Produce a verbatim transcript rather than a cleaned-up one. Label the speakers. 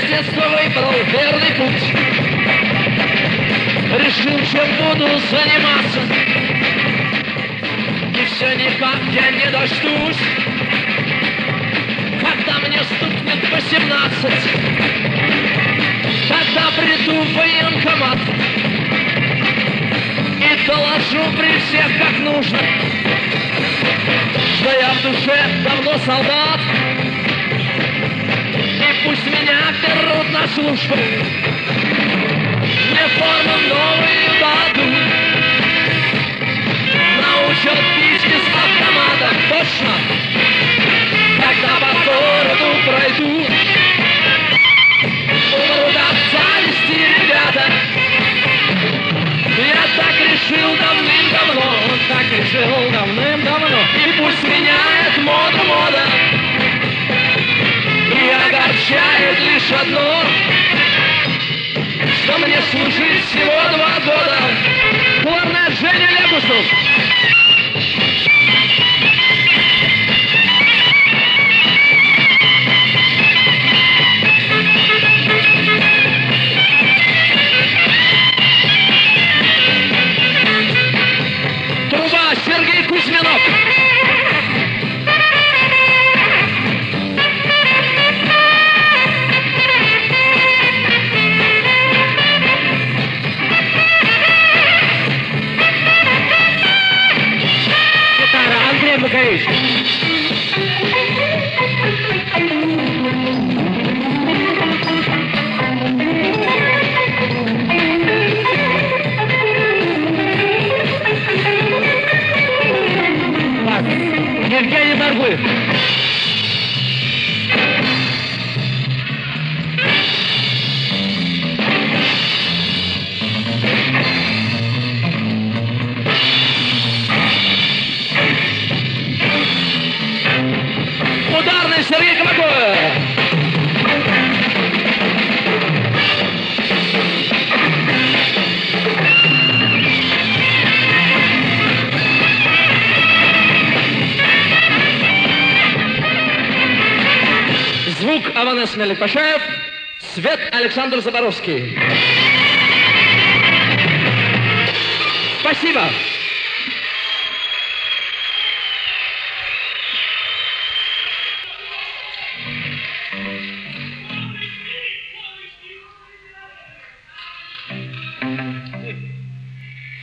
Speaker 1: с детства выбрал верный путь. Решил, чем буду заниматься, и все никак я не дождусь, когда мне стукнет восемнадцать. Тогда приду в военкомат и доложу при всех как нужно, что я в душе давно солдат, и пусть меня берут на службу, мне форму новую дадут, научат бить из автомата, точно, когда по городу пройду, умрут от зависти ребята. Я так решил давным-давно, так решил давным-давно, и пусть меняет моду мода, и огорчает лишь одно, что мне служить всего два года. Кларнет Женя Легусов. Труба Сергей Кузьминов. Андрей Макович. Так, Евгений Баргуев. Ударный Сергей Кабаков. Звук Аванес Меликпашаев, свет Александр Заборовский. Спасибо.